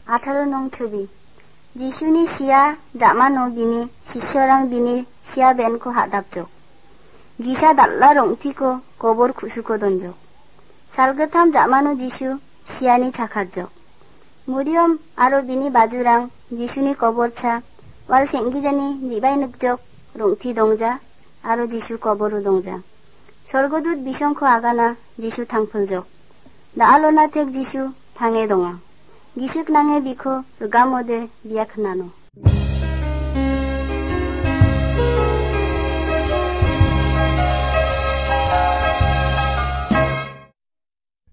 18नं ছবি 지순이 시야 자마노 비니 시셔랑 비니 시야 벤코 하답족 기사 달라 롱티코 고볼 구수코 던족 살그탐 자마노 지수 시야니 착하족 무리엄 아로 비니 바주랑 지순이 거볼차 왈 생기자니 니바이 늑족 롱티 동자 아로 지수 거보루 동자 설거둡 비숑코 아가나 지수 탕풀족 나알로나택 지수 당해 동아 기숙낭에 비코 르가모데 비약나노